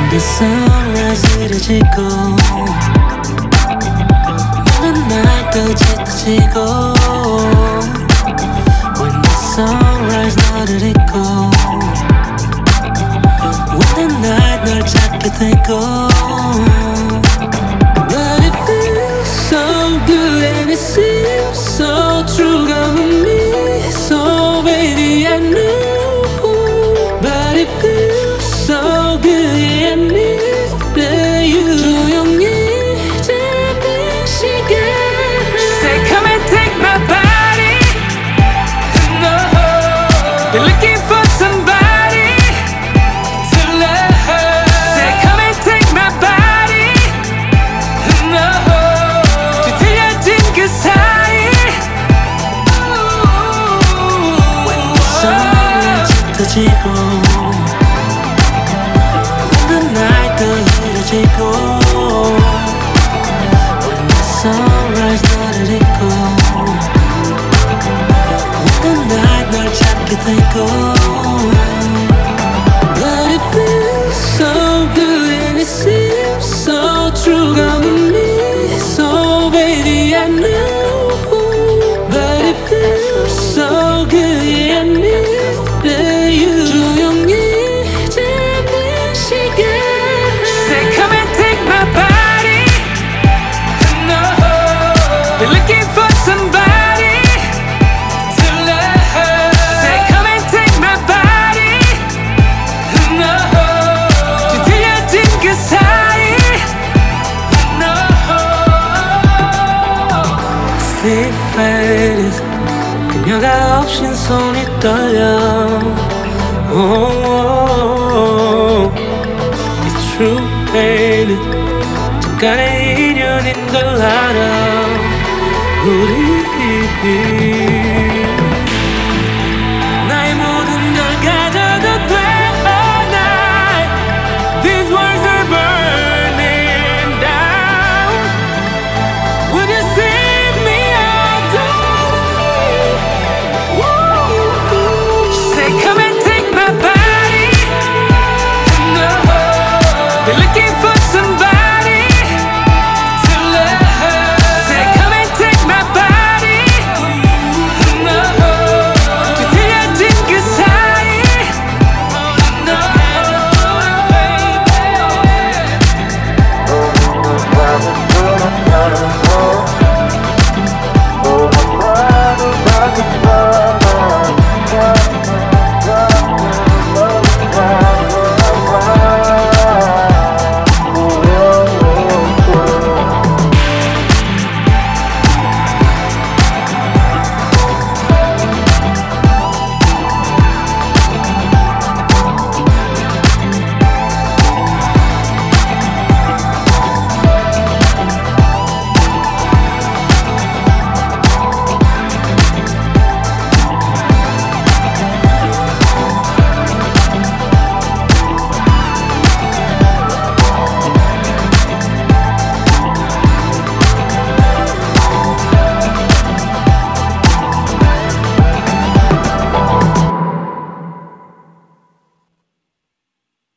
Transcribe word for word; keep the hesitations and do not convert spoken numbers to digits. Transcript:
The sunrise 흐려지고 너는 날또 짙어지고 When the sunrise 너를 잊고 When the night 널 찾게 되고 But it feels so good and it seems so true Come with me, so baby I know But it feels so good I need you 조용히 잠든 시간 Say come and take my body No Been looking for somebody to love Say come and take my body No 뒤틀려진 그 사이 When the sunlight 짙어지고 또 흐려지고 When the sunrise 너를 잊고 When the night 널 찾게 되고 But it feels so good and it seems so true Come with me, so baby I know But it feels so good I need you 조용히 잠든 시간 Been looking for somebody to love Say come and take my body No 뒤틀려진 그 사이 No Fake faded 그녀가 없인 손이 떨려 oh, oh, It's true ain't it 잠깐의 인연인 걸 알아 우리